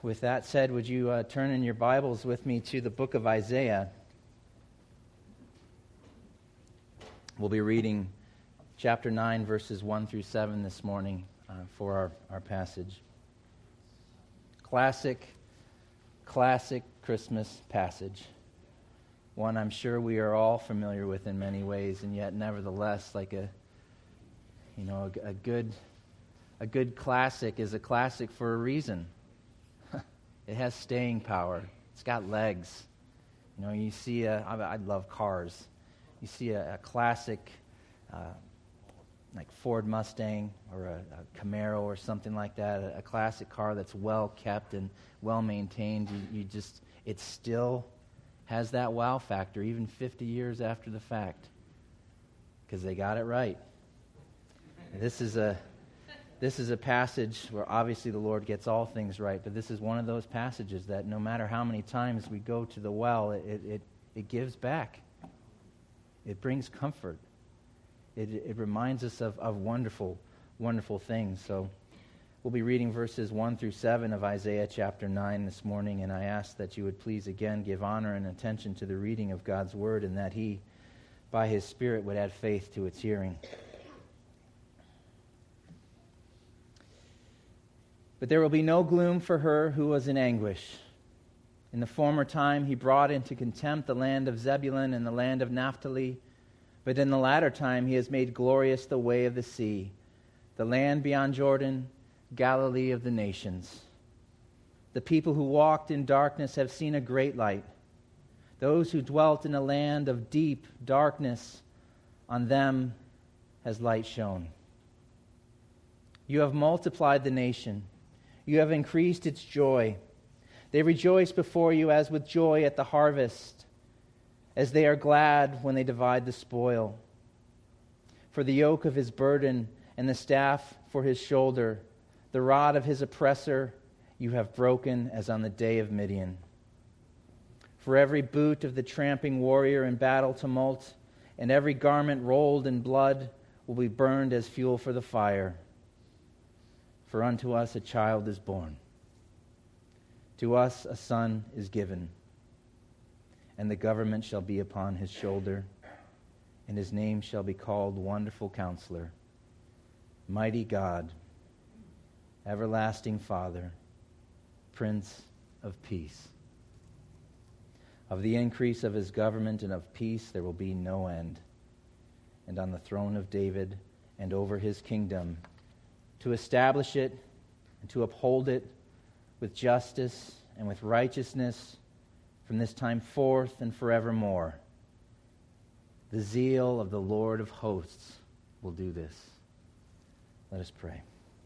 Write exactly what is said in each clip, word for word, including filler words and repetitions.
with that said, would you uh, turn in your Bibles with me to the book of Isaiah? We'll be reading chapter nine, verses one through seven this morning uh, for our, our passage. Classic, classic Christmas passage. One I'm sure we are all familiar with in many ways, and yet nevertheless, like a, you know, a, a good, a good classic is a classic for a reason. It has staying power. It's got legs. You know, you see a, I, I love cars. You see a, a classic, uh, like Ford Mustang or a, a Camaro or something like that, a, a classic car that's well kept and well maintained. You, you just, it still has that wow factor, even fifty years after the fact, because they got it right. This is a This is a passage where obviously the Lord gets all things right, but this is one of those passages that no matter how many times we go to the well, it it, it gives back. It brings comfort. It, it reminds us of, of wonderful, wonderful things. So we'll be reading verses one through seven of Isaiah chapter nine this morning, and I ask that you would please again give honor and attention to the reading of God's word, and that He, by His Spirit, would add faith to its hearing. But there will be no gloom for her who was in anguish. In the former time he brought into contempt the land of Zebulun and the land of Naphtali, but in the latter time he has made glorious the way of the sea, the land beyond Jordan, Galilee of the nations. The people who walked in darkness have seen a great light. Those who dwelt in a land of deep darkness, on them has light shone. You have multiplied the nation. You have increased its joy. They rejoice before you as with joy at the harvest, as they are glad when they divide the spoil. For the yoke of his burden and the staff for his shoulder, the rod of his oppressor, you have broken as on the day of Midian. For every boot of the tramping warrior in battle tumult, and every garment rolled in blood will be burned as fuel for the fire. For unto us a child is born, to us a son is given, and the government shall be upon his shoulder, and his name shall be called Wonderful Counselor, Mighty God, Everlasting Father, Prince of Peace. Of the increase of his government and of peace there will be no end, and on the throne of David and over his kingdom, to establish it and to uphold it with justice and with righteousness from this time forth and forevermore. The zeal of the Lord of hosts will do this. Let us pray.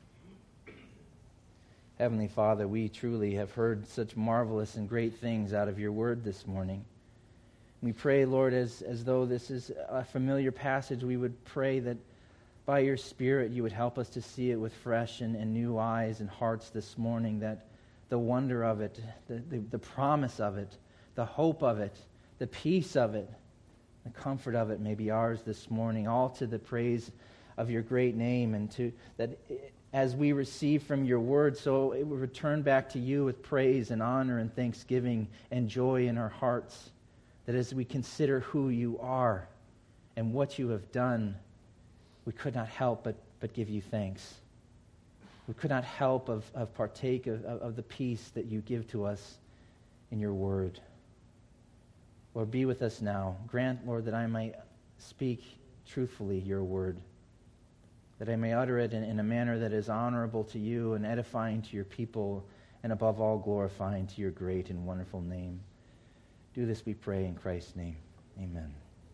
Heavenly Father, we truly have heard such marvelous and great things out of your word this morning. We pray, Lord, as, as though this is a familiar passage, we would pray that by your Spirit, you would help us to see it with fresh and, and new eyes and hearts this morning, that the wonder of it, the, the, the promise of it, the hope of it, the peace of it, the comfort of it may be ours this morning, all to the praise of your great name, and to that as we receive from your word, so it will return back to you with praise and honor and thanksgiving and joy in our hearts, that as we consider who you are and what you have done, we could not help but, but give you thanks. We could not help of, of partake of, of, of the peace that you give to us in your word. Lord, be with us now. Grant, Lord, that I may speak truthfully your word, that I may utter it in, in a manner that is honorable to you and edifying to your people, and above all glorifying to your great and wonderful name. Do this, we pray, in Christ's name. Amen.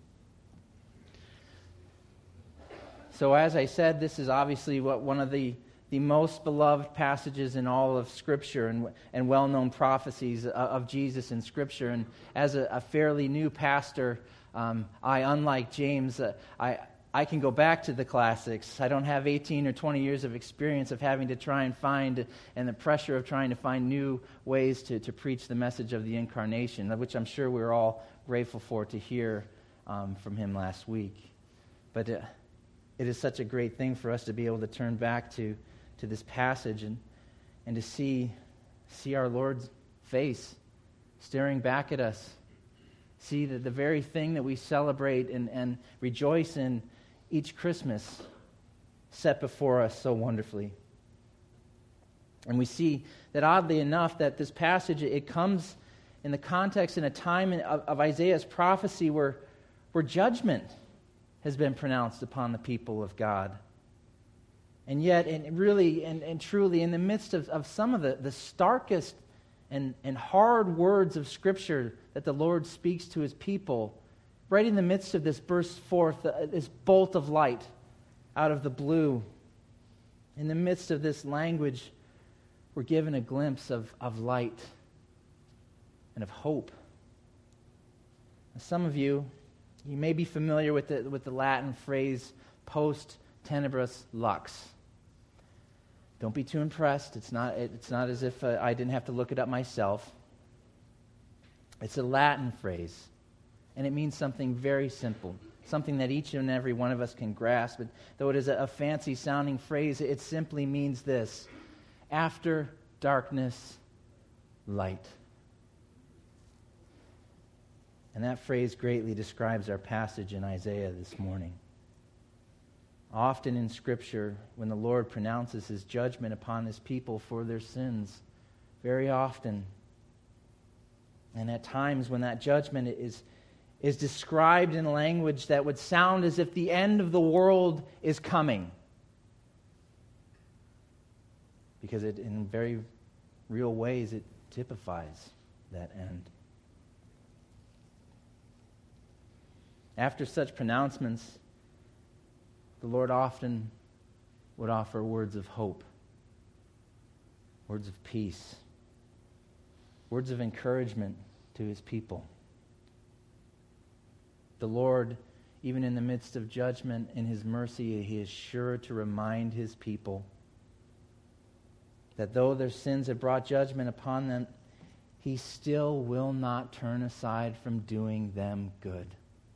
So as I said, this is obviously what one of the, the most beloved passages in all of Scripture and, and well-known prophecies of, of Jesus in Scripture. And as a, a fairly new pastor, um, I, unlike James, uh, I, I can go back to the classics. I don't have eighteen or twenty years of experience of having to try and find, and the pressure of trying to find new ways to, to preach the message of the Incarnation, which I'm sure we're all grateful for to hear um, from him last week. But uh, it is such a great thing for us to be able to turn back to, to this passage and, and to see see our Lord's face staring back at us. See that the very thing that we celebrate and, and rejoice in each Christmas set before us so wonderfully. And we see that oddly enough that this passage, it comes in the context in a time of, of Isaiah's prophecy where, where judgment has been pronounced upon the people of God. And yet, and really and, and truly, in the midst of, of some of the, the starkest and, and hard words of Scripture that the Lord speaks to his people, right in the midst of this bursts forth, uh, this bolt of light out of the blue. In the midst of this language, we're given a glimpse of, of light and of hope. Now, some of you, you may be familiar with the, with the Latin phrase, post tenebras lux. Don't be too impressed. It's not, it's not as if uh, I didn't have to look it up myself. It's a Latin phrase, and it means something very simple, something that each and every one of us can grasp. But though it is a, a fancy-sounding phrase, it simply means this: after darkness, light. And that phrase greatly describes our passage in Isaiah this morning. Often in Scripture, when the Lord pronounces his judgment upon his people for their sins, very often, and at times when that judgment is, is described in language that would sound as if the end of the world is coming. Because it, in very real ways, it typifies that end. After such pronouncements, the Lord often would offer words of hope, words of peace, words of encouragement to his people. The Lord, even in the midst of judgment, in his mercy, he is sure to remind his people that though their sins have brought judgment upon them, he still will not turn aside from doing them good.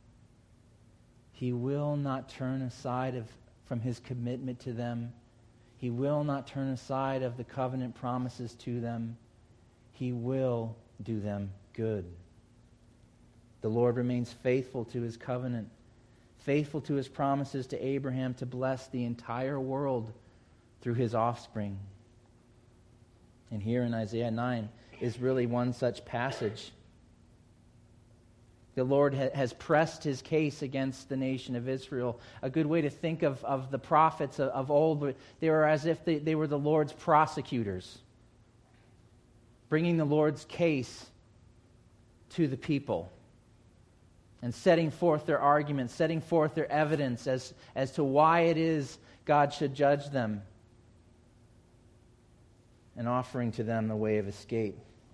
He will not turn aside of, from his commitment to them. He will not turn aside of the covenant promises to them. He will do them good. The Lord remains faithful to his covenant, faithful to his promises to Abraham to bless the entire world through his offspring. And here in Isaiah nine is really one such passage. The Lord ha- has pressed his case against the nation of Israel. A good way to think of, of the prophets of, of old, they were as if they, they were the Lord's prosecutors, bringing the Lord's case to the people and setting forth their arguments, setting forth their evidence as, as to why it is God should judge them, and offering to them the way of escape.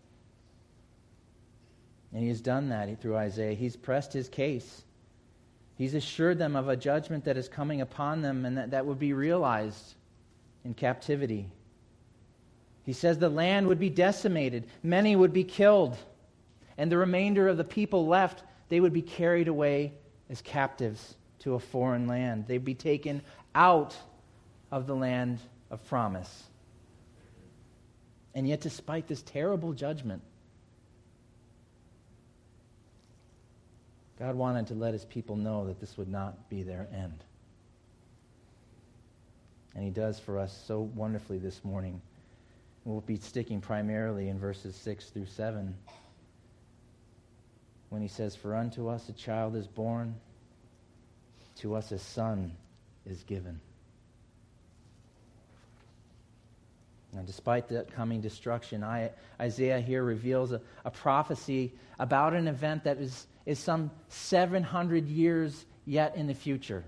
And he has done that through Isaiah. He's pressed his case. He's assured them of a judgment that is coming upon them and that, that would be realized in captivity. He says the land would be decimated, many would be killed, and the remainder of the people left, they would be carried away as captives to a foreign land. They'd be taken out of the land of promise. And yet, despite this terrible judgment, God wanted to let his people know that this would not be their end. And he does for us so wonderfully this morning. We'll be sticking primarily in verses six through seven. When he says, "For unto us a child is born, to us a son is given." Now, despite the coming destruction, I, Isaiah here reveals a, a prophecy about an event that is, is some seven hundred years yet in the future.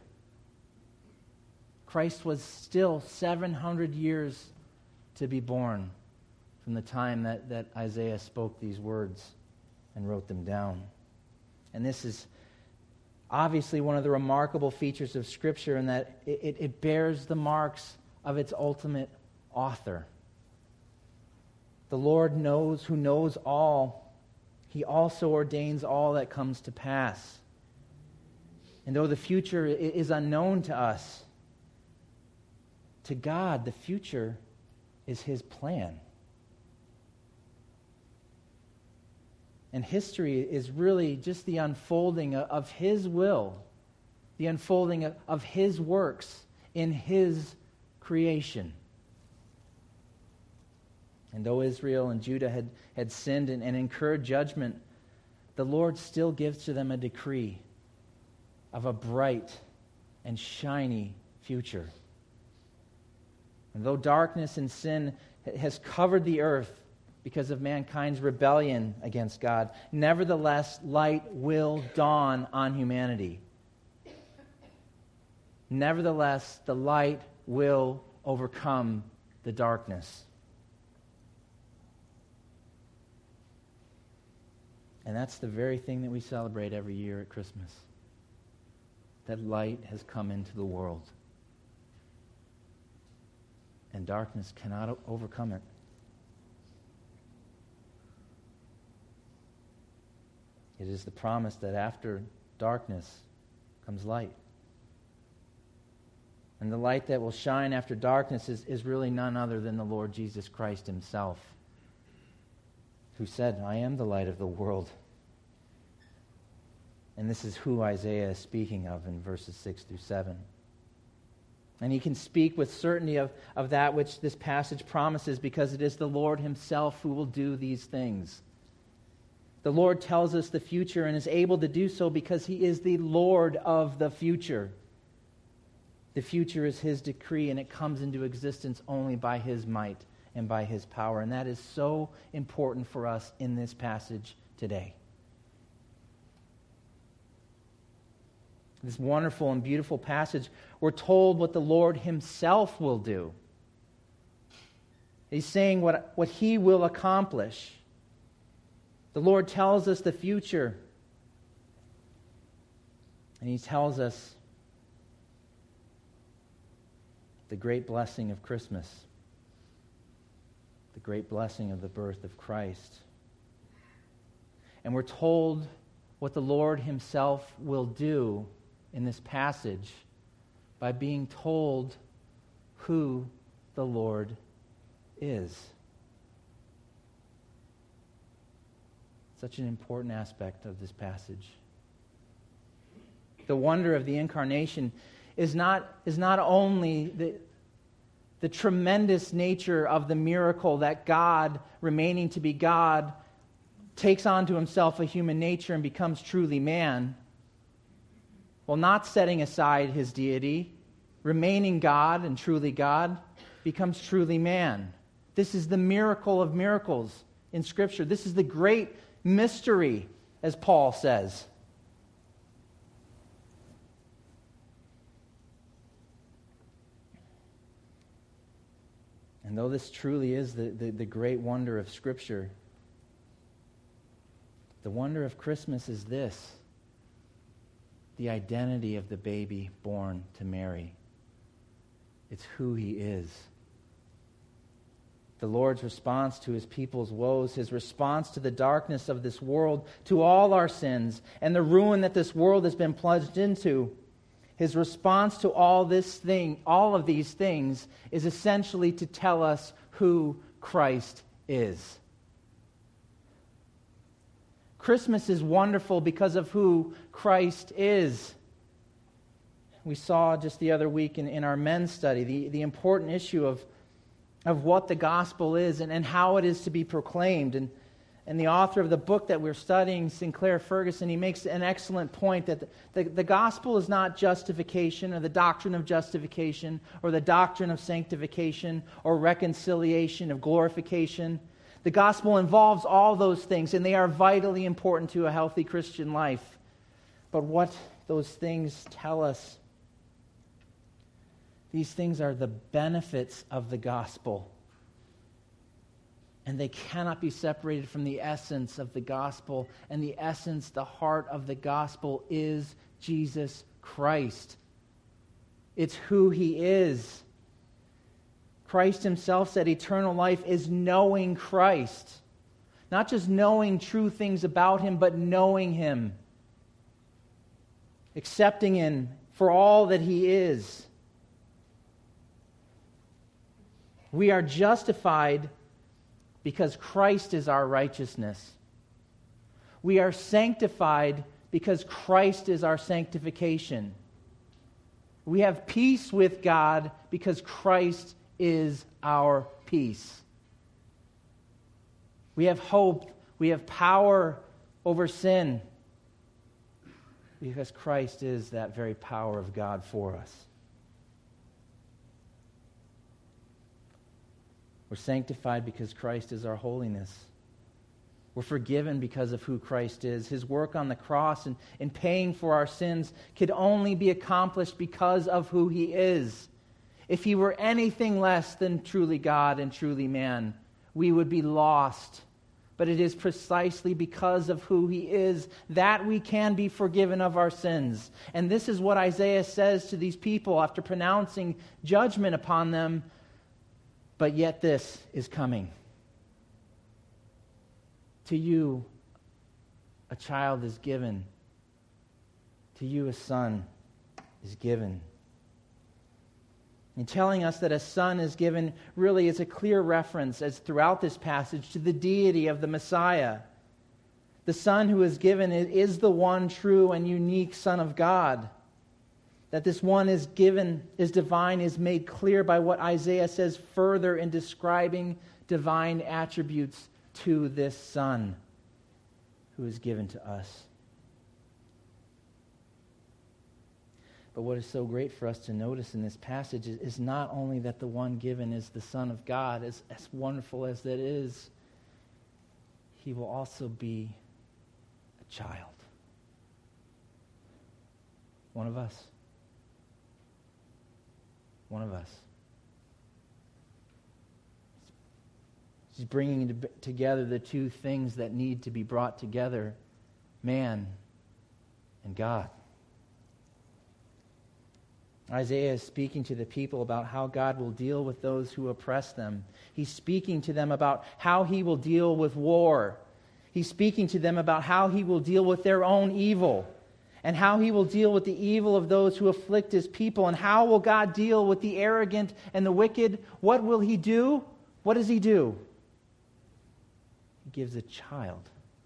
Christ was still seven hundred years to be born from the time that, that Isaiah spoke these words and wrote them down. And this is obviously one of the remarkable features of Scripture in that it, it bears the marks of its ultimate author. The Lord knows who knows all. He also ordains all that comes to pass. And though the future is unknown to us, to God, the future is his plan. And history is really just the unfolding of His will, the unfolding of, of His works in His creation. And though Israel and Judah had, had sinned and, and incurred judgment, the Lord still gives to them a decree of a bright and shiny future. And though darkness and sin has covered the earth because of mankind's rebellion against God, nevertheless, light will dawn on humanity. Nevertheless, the light will overcome the darkness. And that's the very thing that we celebrate every year at Christmas. That light has come into the world. And darkness cannot o- overcome it. It is the promise that after darkness comes light. And the light that will shine after darkness is, is really none other than the Lord Jesus Christ Himself, who said, I am the light of the world. And this is who Isaiah is speaking of in verses six through seven. And he can speak with certainty of, of that which this passage promises, because it is the Lord Himself who will do these things. The Lord tells us the future and is able to do so because He is the Lord of the future. The future is His decree, and it comes into existence only by His might and by His power. And that is so important for us in this passage today. This wonderful and beautiful passage, we're told what the Lord Himself will do. He's saying what, what He will accomplish. The Lord tells us the future. And He tells us the great blessing of Christmas, the great blessing of the birth of Christ. And we're told what the Lord Himself will do in this passage by being told who the Lord is. Such an important aspect of this passage. The wonder of the incarnation is not, is not only the, the tremendous nature of the miracle that God, remaining to be God, takes onto Himself a human nature and becomes truly man, while not setting aside His deity, remaining God and truly God, becomes truly man. This is the miracle of miracles in Scripture. This is the great mystery, as Paul says. And though this truly is the, the, the great wonder of Scripture, the wonder of Christmas is this: the identity of the baby born to Mary. It's who He is. The Lord's response to His people's woes, His response to the darkness of this world, to all our sins, and the ruin that this world has been plunged into, His response to all this thing, all of these things, is essentially to tell us who Christ is. Christmas is wonderful because of who Christ is. We saw just the other week in, in our men's study the, the important issue of, of what the gospel is and, and how it is to be proclaimed. And, and the author of the book that we're studying, Sinclair Ferguson, he makes an excellent point that the, the, the gospel is not justification or the doctrine of justification or the doctrine of sanctification or reconciliation of glorification. The gospel involves all those things, and they are vitally important to a healthy Christian life. But what those things tell us, these things are the benefits of the gospel. And they cannot be separated from the essence of the gospel. And the essence, the heart of the gospel is Jesus Christ. It's who He is. Christ Himself said eternal life is knowing Christ. Not just knowing true things about Him, but knowing Him. Accepting Him for all that He is. We are justified because Christ is our righteousness. We are sanctified because Christ is our sanctification. We have peace with God because Christ is our peace. We have hope. We have power over sin because Christ is that very power of God for us. We're sanctified because Christ is our holiness. We're forgiven because of who Christ is. His work on the cross and in paying for our sins could only be accomplished because of who he is. If he were anything less than truly God and truly man, we would be lost. But it is precisely because of who he is that we can be forgiven of our sins. And this is what Isaiah says to these people after pronouncing judgment upon them. But yet this is coming. To you, a child is given. To you, a son is given. And telling us that a son is given really is a clear reference, as throughout this passage, to the deity of the Messiah. The son who is given is the one true and unique Son of God. That this one is given, is divine, is made clear by what Isaiah says further in describing divine attributes to this Son who is given to us. But what is so great for us to notice in this passage is, is not only that the one given is the Son of God, as, as wonderful as that is, he will also be a child. One of us. One of us. He's bringing together the two things that need to be brought together, man and God. Isaiah is speaking to the people about how God will deal with those who oppress them. He's speaking to them about how he will deal with war. He's speaking to them about how he will deal with their own evil and how he will deal with the evil of those who afflict his people. And how will God deal with the arrogant and the wicked? What will he do? What does he do? He gives a child.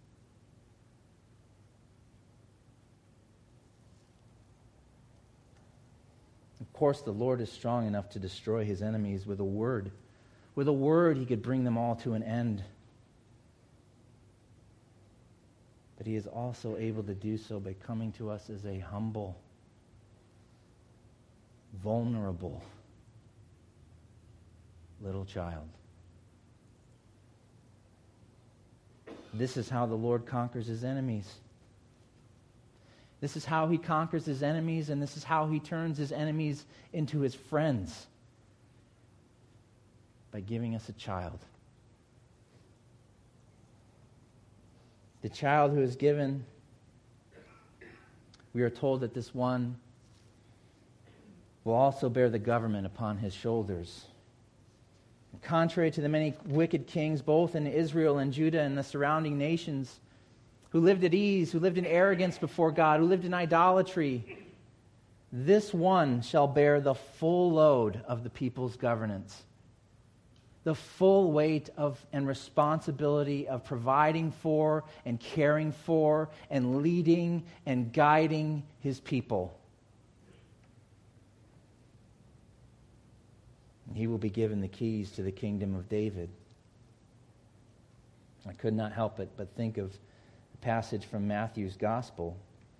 Of course, the Lord is strong enough to destroy his enemies with a word. With a word, he could bring them all to an end. But he is also able to do so by coming to us as a humble, vulnerable little child. This is how the Lord conquers his enemies. This is how he conquers his enemies, and this is how he turns his enemies into his friends. By giving us a child. The child who is given, we are told that this one will also bear the government upon his shoulders. Contrary to the many wicked kings, both in Israel and Judah and the surrounding nations, who lived at ease, who lived in arrogance before God, who lived in idolatry, this one shall bear the full load of the people's governance, the full weight of and responsibility of providing for and caring for and leading and guiding his people. He will be given the keys to the kingdom of David. I could not help it but think of the passage from Matthew's gospel,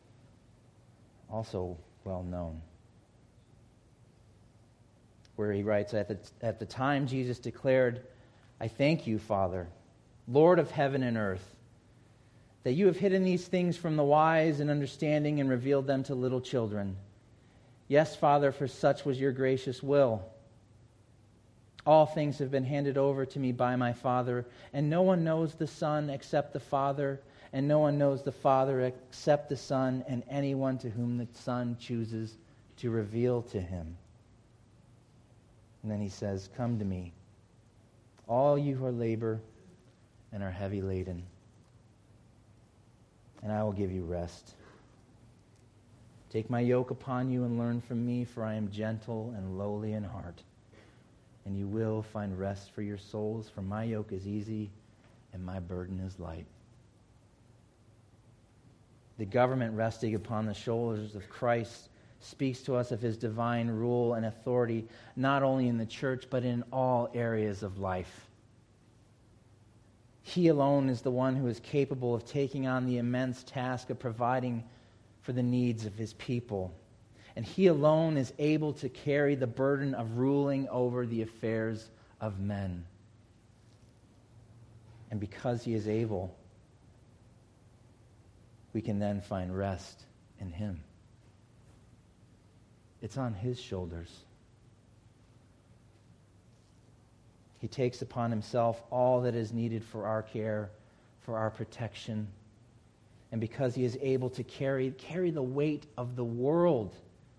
also well known, where he writes, at the, at the time Jesus declared, "I thank you, Father, Lord of heaven and earth, that you have hidden these things from the wise and understanding and revealed them to little children. Yes, Father, for such was your gracious will. All things have been handed over to me by my Father, and no one knows the Son except the Father, and no one knows the Father except the Son, and anyone to whom the Son chooses to reveal to him." And then he says, "Come to me, all you who are labor and are heavy laden, and I will give you rest. Take my yoke upon you and learn from me, for I am gentle and lowly in heart, and you will find rest for your souls, for my yoke is easy and my burden is light." The government resting upon the shoulders of Christ speaks to us of his divine rule and authority, not only in the church, but in all areas of life. He alone is the one who is capable of taking on the immense task of providing for the needs of his people. And he alone is able to carry the burden of ruling over the affairs of men. And because he is able, we can then find rest in him. It's on his shoulders. He takes upon himself all that is needed for our care, for our protection. And because he is able to carry, carry the weight of the world,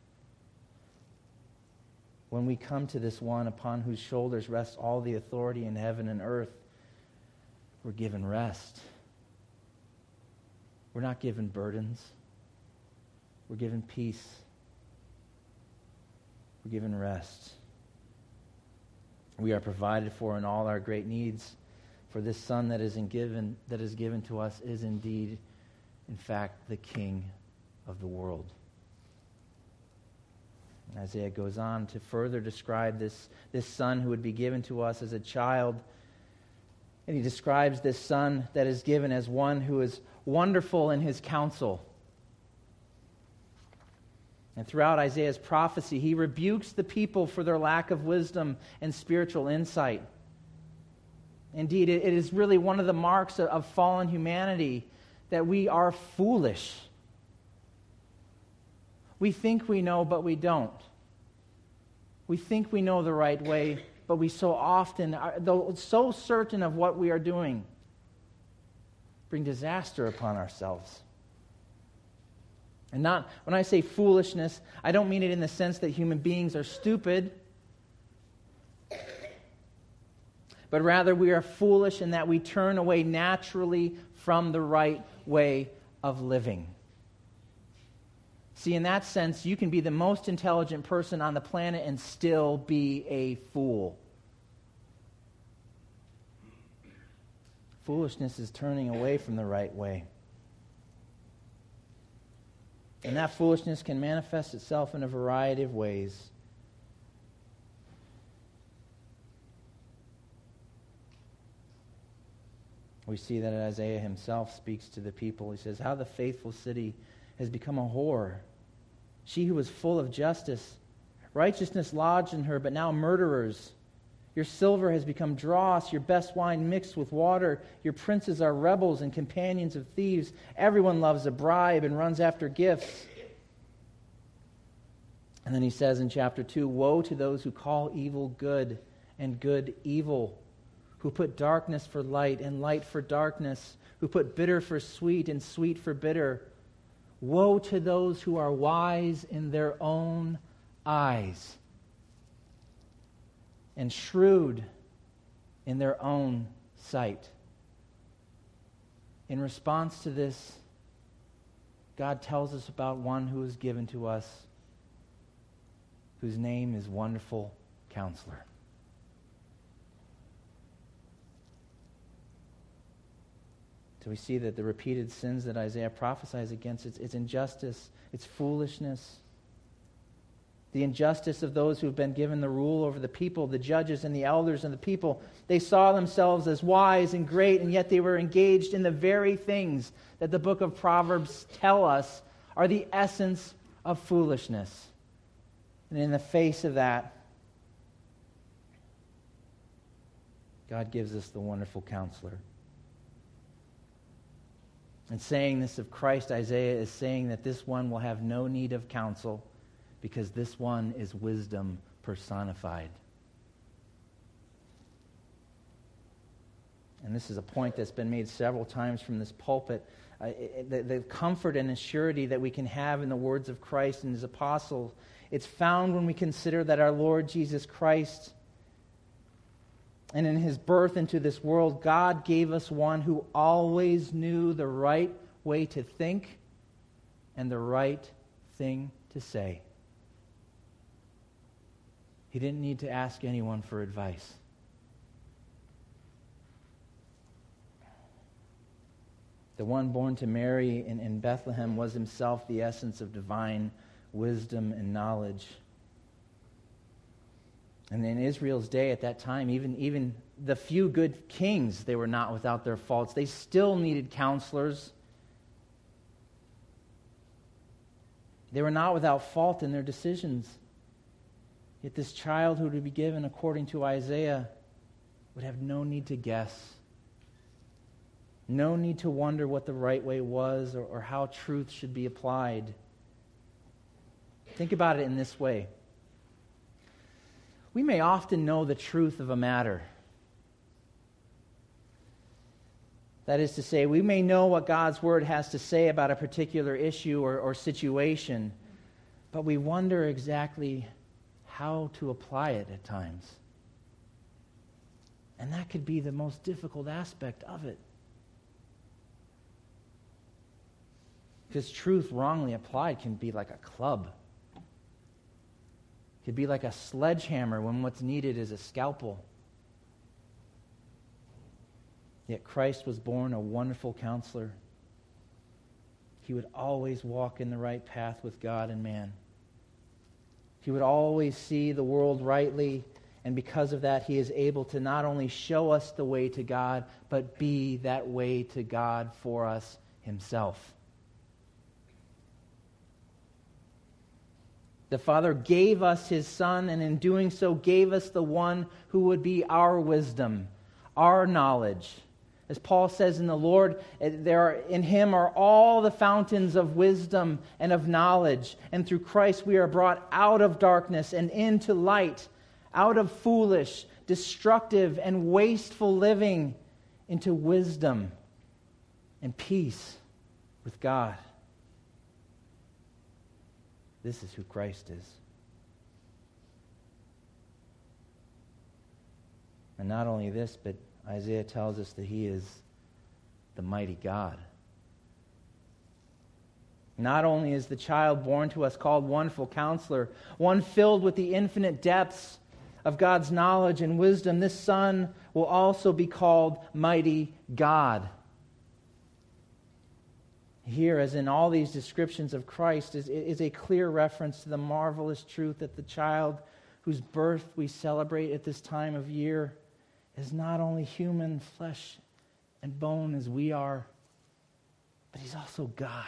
when we come to this one upon whose shoulders rests all the authority in heaven and earth, we're given rest. We're not given burdens. We're given peace. We're given rest. We are provided for in all our great needs. For this Son that is in given that is given to us is indeed, in fact, the King of the world. And Isaiah goes on to further describe this, this Son who would be given to us as a child. And he describes this Son that is given as one who is wonderful in his counsel. And throughout Isaiah's prophecy, he rebukes the people for their lack of wisdom and spiritual insight. Indeed, it is really one of the marks of fallen humanity that we are foolish. We think we know, but we don't. We think we know the right way, but we so often, are, though so certain of what we are doing, bring disaster upon ourselves. And not, when I say foolishness, I don't mean it in the sense that human beings are stupid, but rather we are foolish in that we turn away naturally from the right way of living. See, in that sense, you can be the most intelligent person on the planet and still be a fool. Foolishness is turning away from the right way. And that foolishness can manifest itself in a variety of ways. We see that Isaiah himself speaks to the people. He says, "How the faithful city has become a whore. She who was full of justice, righteousness lodged in her, but now murderers. Your silver has become dross, your best wine mixed with water. Your princes are rebels and companions of thieves. Everyone loves a bribe and runs after gifts." And then he says in chapter two, "Woe to those who call evil good and good evil, who put darkness for light and light for darkness, who put bitter for sweet and sweet for bitter. Woe to those who are wise in their own eyes and shrewd in their own sight." In response to this, God tells us about one who is given to us, whose name is Wonderful Counselor. So we see that the repeated sins that Isaiah prophesies against, it's, it's injustice, it's foolishness. The injustice of those who have been given the rule over the people, the judges and the elders and the people. They saw themselves as wise and great, and yet they were engaged in the very things that the book of Proverbs tell us are the essence of foolishness. And in the face of that, God gives us the Wonderful Counselor. And saying this of Christ, Isaiah is saying that this one will have no need of counsel, because this one is wisdom personified. And this is a point that's been made several times from this pulpit. Uh, it, the, the comfort and assurity that we can have in the words of Christ and his apostles, it's found when we consider that our Lord Jesus Christ, and in his birth into this world, God gave us one who always knew the right way to think and the right thing to say. He didn't need to ask anyone for advice. The one born to Mary in, in Bethlehem was himself the essence of divine wisdom and knowledge. And in Israel's day at that time, even, even the few good kings, they were not without their faults. They still needed counselors. They were not without fault in their decisions. Yet this child who would be given according to Isaiah would have no need to guess, no need to wonder what the right way was or, or how truth should be applied. Think about it in this way. We may often know the truth of a matter. That is to say, we may know what God's Word has to say about a particular issue or, or situation, but we wonder exactly how to apply it at times. And that could be the most difficult aspect of it. Because truth wrongly applied can be like a club. It could be like a sledgehammer when what's needed is a scalpel. Yet Christ was born a wonderful counselor. He would always walk in the right path with God and man. He would always see the world rightly, and because of that, he is able to not only show us the way to God, but be that way to God for us himself. The Father gave us his Son, and in doing so gave us the one who would be our wisdom, our knowledge. As Paul says in the Lord, there are, in him are all the fountains of wisdom and of knowledge. And through Christ we are brought out of darkness and into light, out of foolish, destructive, and wasteful living into wisdom and peace with God. This is who Christ is. And not only this, but Isaiah tells us that he is the mighty God. Not only is the child born to us called Wonderful Counselor, one filled with the infinite depths of God's knowledge and wisdom, this Son will also be called Mighty God. Here, as in all these descriptions of Christ, is, is a clear reference to the marvelous truth that the child whose birth we celebrate at this time of year is not only human flesh and bone as we are, but he's also God.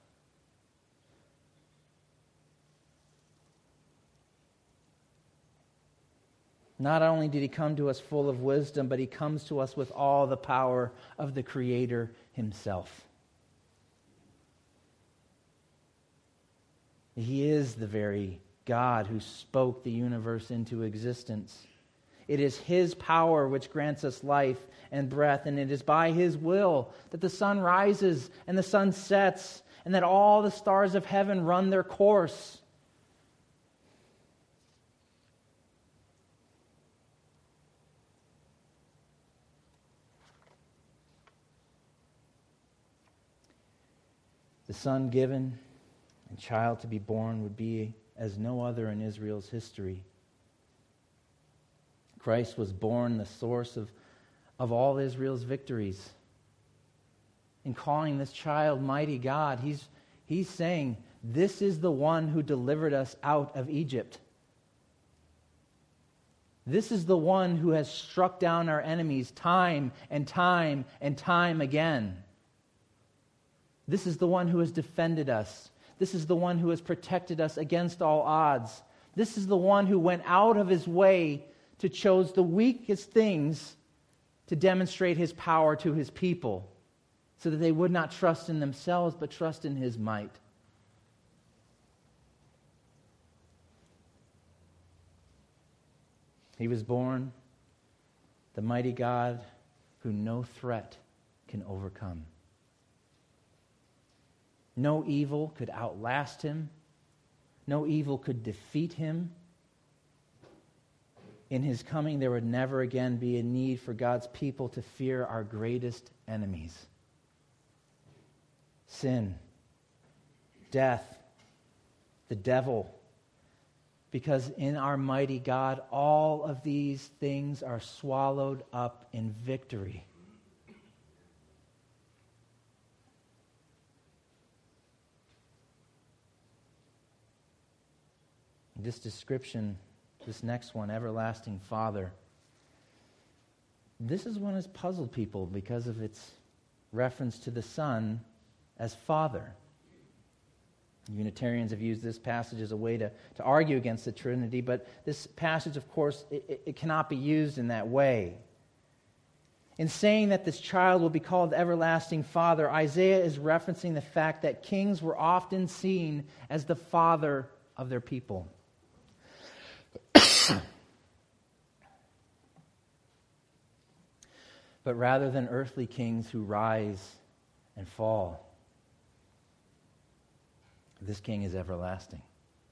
Not only did he come to us full of wisdom, but he comes to us with all the power of the Creator himself. He is the very God who spoke the universe into existence. It is his power which grants us life and breath, and it is by his will that the sun rises and the sun sets, and that all the stars of heaven run their course. The son given and child to be born would be as no other in Israel's history. Christ was born the source of, of all Israel's victories. In calling this child mighty God, he's, he's saying, this is the one who delivered us out of Egypt. This is the one who has struck down our enemies time and time and time again. This is the one who has defended us. This is the one who has protected us against all odds. This is the one who went out of his way to choose the weakest things to demonstrate his power to his people, so that they would not trust in themselves, but trust in his might. He was born the mighty God who no threat can overcome. No evil could outlast him. No evil could defeat him. In his coming, there would never again be a need for God's people to fear our greatest enemies: sin, death, the devil. Because in our mighty God, all of these things are swallowed up in victory. This description, this next one, everlasting Father, this is one that's puzzled people because of its reference to the Son as Father. Unitarians have used this passage as a way to, to argue against the Trinity, but this passage, of course, it, it cannot be used in that way. In saying that this child will be called the everlasting Father, Isaiah is referencing the fact that kings were often seen as the father of their people. But rather than earthly kings who rise and fall, this king is everlasting.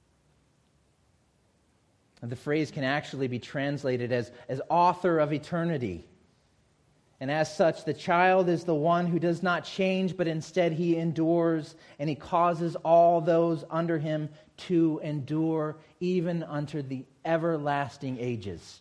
And the phrase can actually be translated as, as author of eternity. And as such, the child is the one who does not change, but instead he endures, and he causes all those under him to endure, even unto the everlasting ages.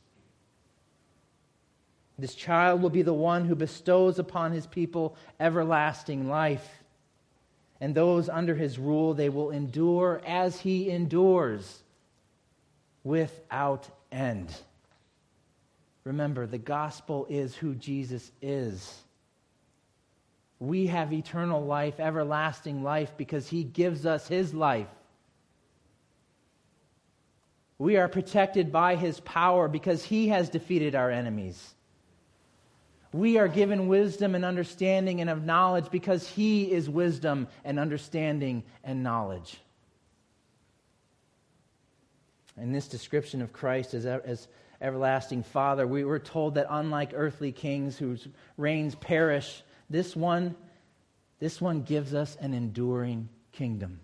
This child will be the one who bestows upon his people everlasting life. And those under his rule, they will endure as he endures without end. Remember, the gospel is who Jesus is. We have eternal life, everlasting life, because he gives us his life. We are protected by his power because he has defeated our enemies. We are given wisdom and understanding and of knowledge because he is wisdom and understanding and knowledge. In this description of Christ as, as everlasting Father, we were told that unlike earthly kings whose reigns perish, this one, this one gives us an enduring kingdom.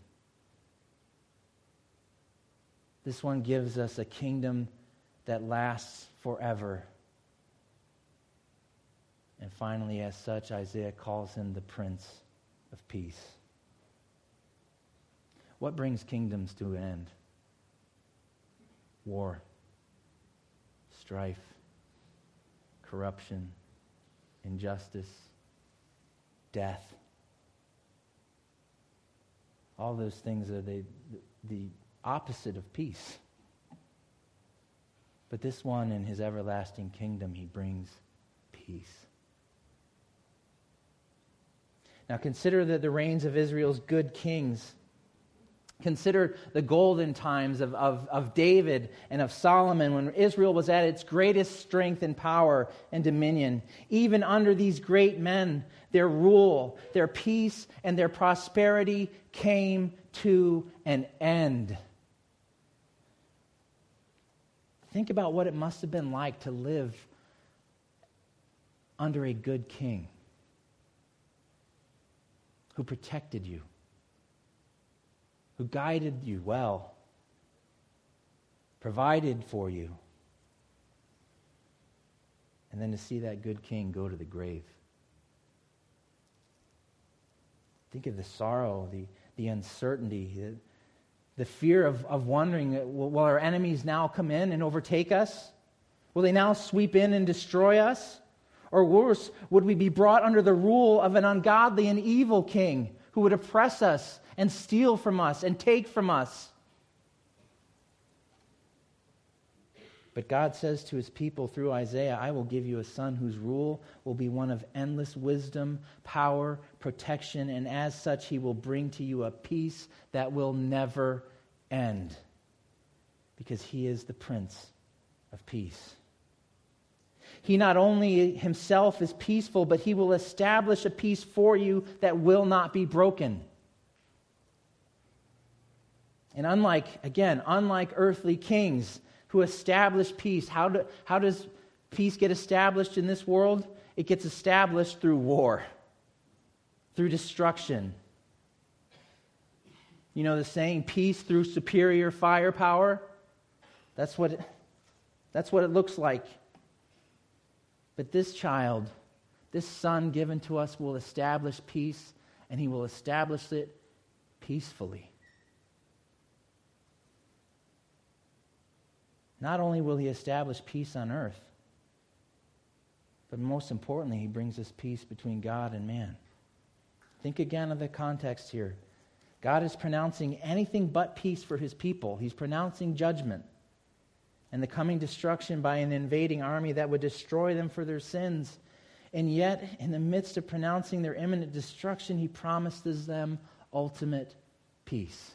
This one gives us a kingdom that lasts forever. And finally, as such, Isaiah calls him the Prince of Peace. What brings kingdoms to an end? War, strife, corruption, injustice, death. All those things are the, the opposite of peace. But this one, in his everlasting kingdom, he brings peace. Now consider that the reigns of Israel's good kings. Consider the golden times of, of, of David and of Solomon when Israel was at its greatest strength and power and dominion. Even under these great men, their rule, their peace, and their prosperity came to an end. Think about what it must have been like to live under a good king who protected you, who guided you well, provided for you, and then to see that good king go to the grave. Think of the sorrow, the, the uncertainty, the, the fear of, of wondering, will our enemies now come in and overtake us? Will they now sweep in and destroy us? Or worse, would we be brought under the rule of an ungodly and evil king who would oppress us and steal from us and take from us? But God says to his people through Isaiah, I will give you a son whose rule will be one of endless wisdom, power, protection, and as such he will bring to you a peace that will never end, because he is the Prince of Peace. He not only himself is peaceful, but he will establish a peace for you that will not be broken. And unlike, again, unlike earthly kings who establish peace, how, do, how does peace get established in this world? It gets established through war, through destruction. You know the saying, peace through superior firepower? That's what it, that's what it looks like. But this child, this son given to us, will establish peace, and he will establish it peacefully. Not only will he establish peace on earth, but most importantly, he brings us peace between God and man. Think again of the context here. God is pronouncing anything but peace for his people. He's pronouncing judgment and the coming destruction by an invading army that would destroy them for their sins. And yet, in the midst of pronouncing their imminent destruction, he promises them ultimate peace.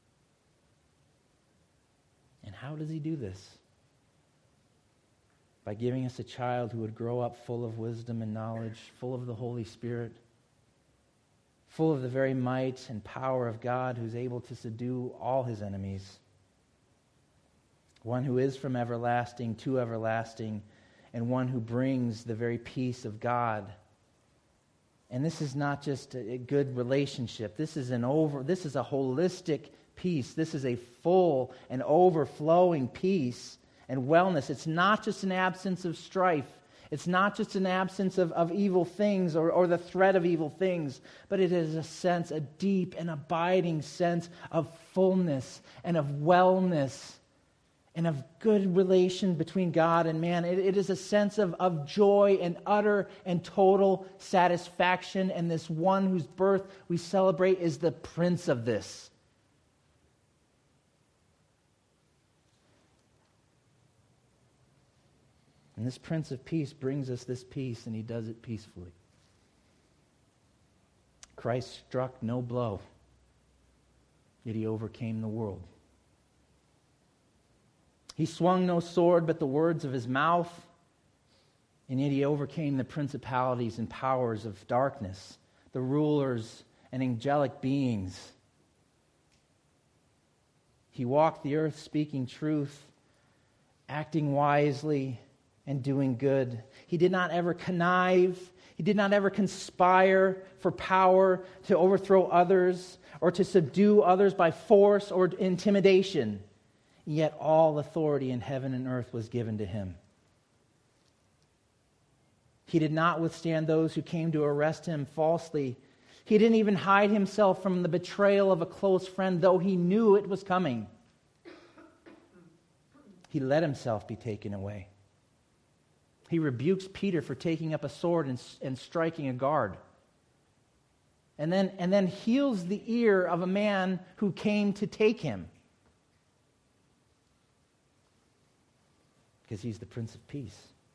And how does he do this? By giving us a child who would grow up full of wisdom and knowledge, full of the Holy Spirit, full of the very might and power of God, who's able to subdue all his enemies. One who is from everlasting to everlasting, and one who brings the very peace of God. And this is not just a good relationship. This is an over. This is a holistic peace. This is a full and overflowing peace and wellness. It's not just an absence of strife. It's not just an absence of, of evil things or, or the threat of evil things, but it is a sense, a deep and abiding sense of fullness and of wellness and of good relation between God and man. It, it is a sense of, of joy and utter and total satisfaction, and this one whose birth we celebrate is the Prince of this. And this Prince of Peace brings us this peace, and he does it peacefully. Christ struck no blow, yet he overcame the world. He swung no sword but the words of his mouth, and yet he overcame the principalities and powers of darkness, the rulers and angelic beings. He walked the earth speaking truth, acting wisely, and doing good. He did not ever connive. He did not ever conspire for power to overthrow others or to subdue others by force or intimidation. Yet all authority in heaven and earth was given to him. He did not withstand those who came to arrest him falsely. He didn't even hide himself from the betrayal of a close friend, though he knew it was coming. He let himself be taken away. He rebukes Peter for taking up a sword and, and striking a guard. And then, and then heals the ear of a man who came to take him. Because he's the Prince of Peace.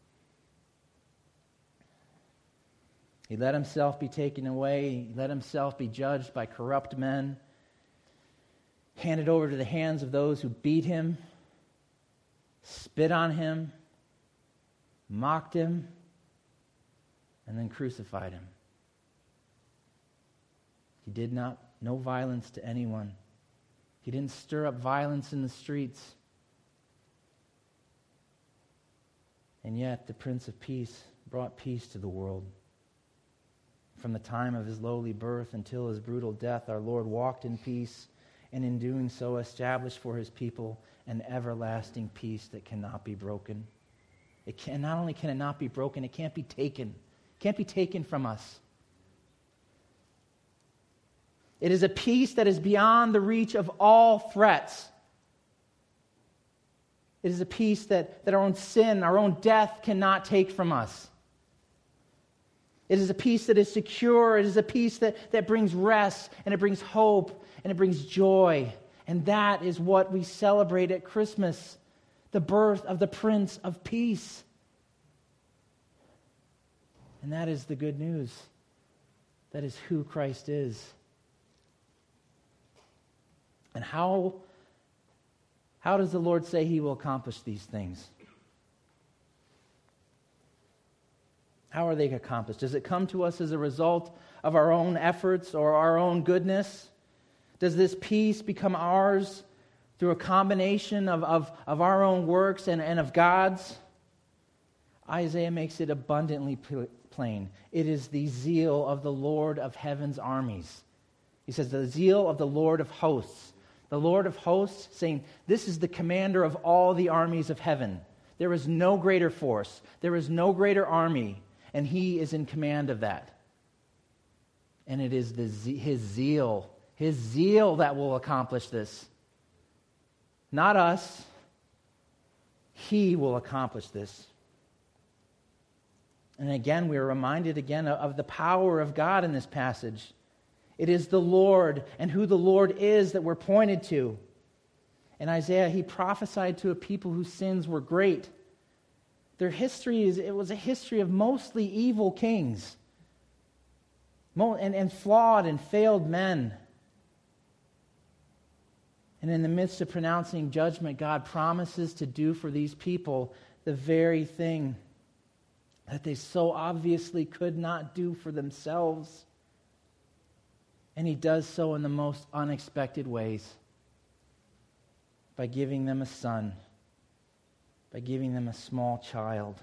He let himself be taken away. He let himself be judged by corrupt men, handed over to the hands of those who beat him, spit on him, mocked him, and then crucified him. He did not, no violence to anyone. He didn't stir up violence in the streets. And yet the Prince of Peace brought peace to the world. From the time of his lowly birth until his brutal death, our Lord walked in peace, and in doing so established for his people an everlasting peace that cannot be broken. It can, not only can it not be broken, it can't be taken. It can't be taken from us. It is a peace that is beyond the reach of all threats. It is a peace that, that our own sin, our own death cannot take from us. It is a peace that is secure. It is a peace that, that brings rest, and it brings hope, and it brings joy. And that is what we celebrate at Christmas. The birth of the Prince of Peace. And that is the good news. That is who Christ is. And how, how does the Lord say he will accomplish these things? How are they accomplished? Does it come to us as a result of our own efforts or our own goodness? Does this peace become ours through a combination of, of, of our own works and, and of God's? Isaiah makes it abundantly plain. It is the zeal of the Lord of heaven's armies. He says, the zeal of the Lord of hosts. The Lord of hosts saying, this is the commander of all the armies of heaven. There is no greater force. There is no greater army. And he is in command of that. And it is the ze- his zeal, his zeal that will accomplish this. Not us. He will accomplish this. And again, we are reminded again of the power of God in this passage. It is the Lord and who the Lord is that we're pointed to. In Isaiah, he prophesied to a people whose sins were great. Their history is, it was a history of mostly evil kings and, and flawed and failed men. And in the midst of pronouncing judgment, God promises to do for these people the very thing that they so obviously could not do for themselves. And he does so in the most unexpected ways. By giving them a son. By giving them a small child.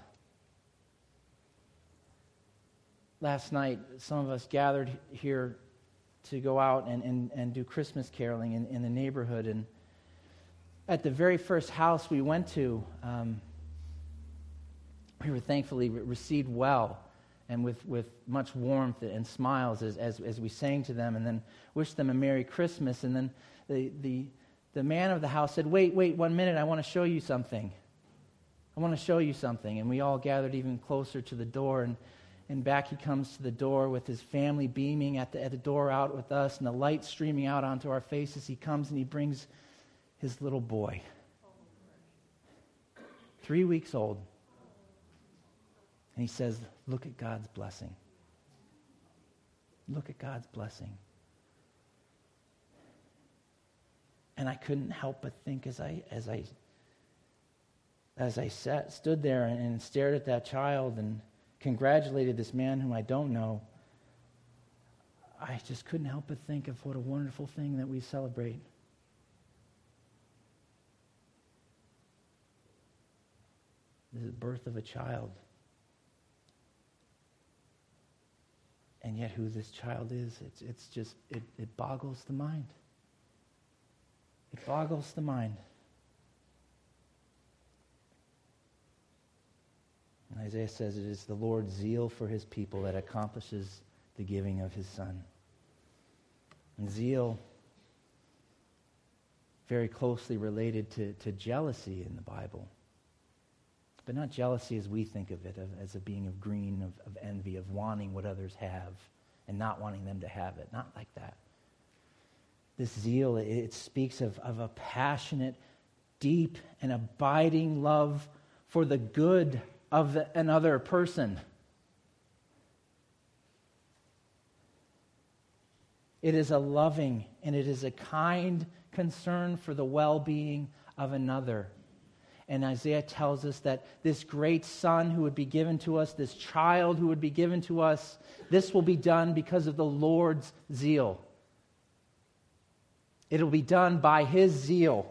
Last night, some of us gathered here to go out and, and, and do Christmas caroling in, in the neighborhood. And at the very first house we went to, um, we were thankfully received well and with, with much warmth and smiles as, as, as we sang to them and then wished them a Merry Christmas. And then the, the, the man of the house said, wait, wait, one minute, I want to show you something. I want to show you something. And we all gathered even closer to the door, and And back he comes to the door with his family beaming at the, at the door out with us and the light streaming out onto our faces. He comes and he brings his little boy. Three weeks old. And he says, look at God's blessing. Look at God's blessing. And I couldn't help but think as I as I as I sat stood there and, and stared at that child and congratulated this man whom I don't know, I just couldn't help but think of what a wonderful thing that we celebrate. The birth of a child. And yet who this child is, it's, it's just, it, it boggles the mind. It boggles the mind. And Isaiah says it is the Lord's zeal for his people that accomplishes the giving of his son. And zeal, very closely related to, to jealousy in the Bible. But not jealousy as we think of it, of, as a being of green, of, of envy, of wanting what others have and not wanting them to have it. Not like that. This zeal, it, it speaks of, of a passionate, deep, and abiding love for the good of the, another person. It is a loving and it is a kind concern for the well-being of another. And Isaiah tells us that this great son who would be given to us, this child who would be given to us, this will be done because of the Lord's zeal. It'll be done by his zeal.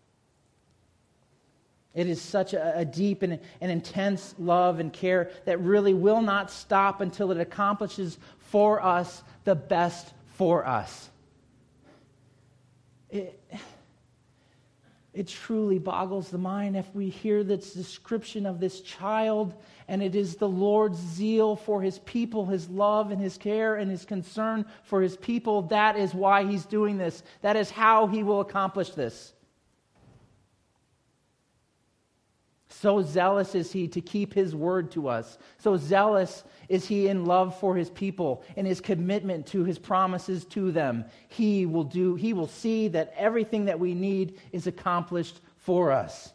It is such a, a deep and an intense love and care that really will not stop until it accomplishes for us the best for us. It, it truly boggles the mind if we hear this description of this child, and it is the Lord's zeal for his people, his love and his care and his concern for his people. That is why he's doing this. That is how he will accomplish this. So zealous is he to keep his word to us. So zealous is he in love for his people and his commitment to his promises to them. He will do, he will see that everything that we need is accomplished for us.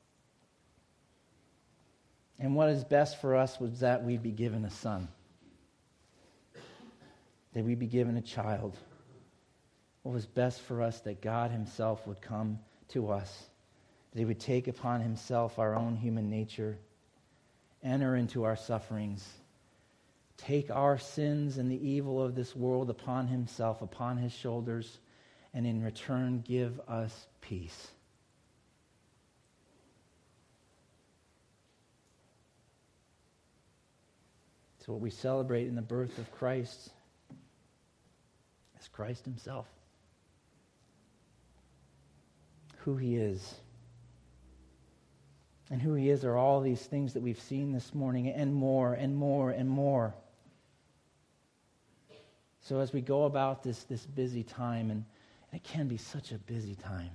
And what is best for us was that we be given a son. That we be given a child. What was best for us that God himself would come to us. That he would take upon himself our own human nature, enter into our sufferings, take our sins and the evil of this world upon himself, upon his shoulders, and in return give us peace. So what we celebrate in the birth of Christ is Christ himself. Who he is. And who he is are all these things that we've seen this morning, and more and more and more. So as we go about this, this busy time, and, and it can be such a busy time,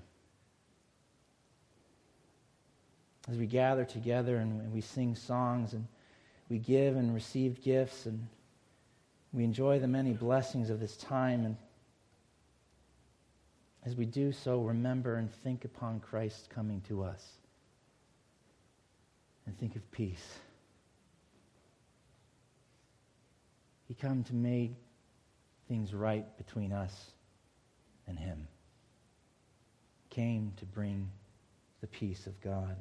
as we gather together and, and we sing songs and we give and receive gifts and We enjoy the many blessings of this time, and as we do so, remember and think upon Christ coming to us. And think of peace. He came to make things right between us and him. Came to bring the peace of God.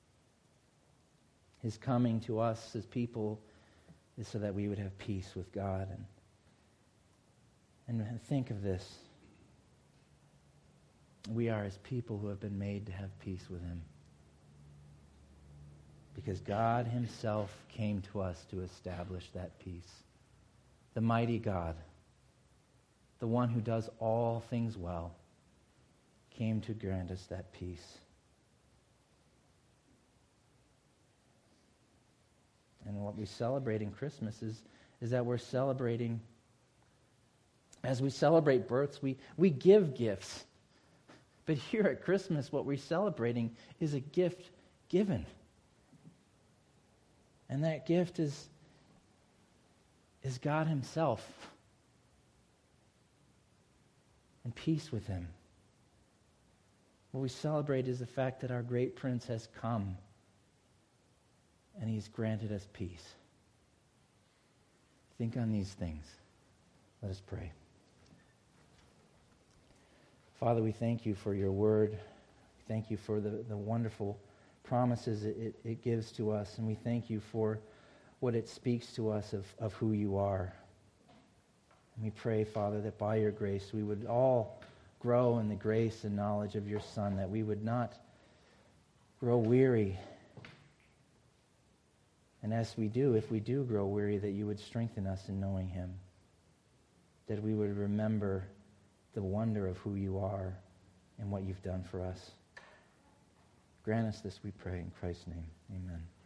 His coming to us as people is so that we would have peace with God. And, and think of this. We are as people who have been made to have peace with him. Because God himself came to us to establish that peace. The mighty God, the one who does all things well, came to grant us that peace. And what we celebrate in Christmas is, is that we're celebrating, as we celebrate births, we, we give gifts. But here at Christmas, what we're celebrating is a gift given. And that gift is, is God himself. And peace with him. What we celebrate is the fact that our great Prince has come. And he's granted us peace. Think on these things. Let us pray. Father, we thank you for your word. Thank you for the, the wonderful promises it, it, it gives to us. And we thank you for what it speaks to us of, of who you are. And we pray, Father, that by your grace we would all grow in the grace and knowledge of your Son, that we would not grow weary. And as we do, if we do grow weary, that you would strengthen us in knowing him. That we would remember the wonder of who you are and what you've done for us. Grant us this, we pray, in Christ's name. Amen.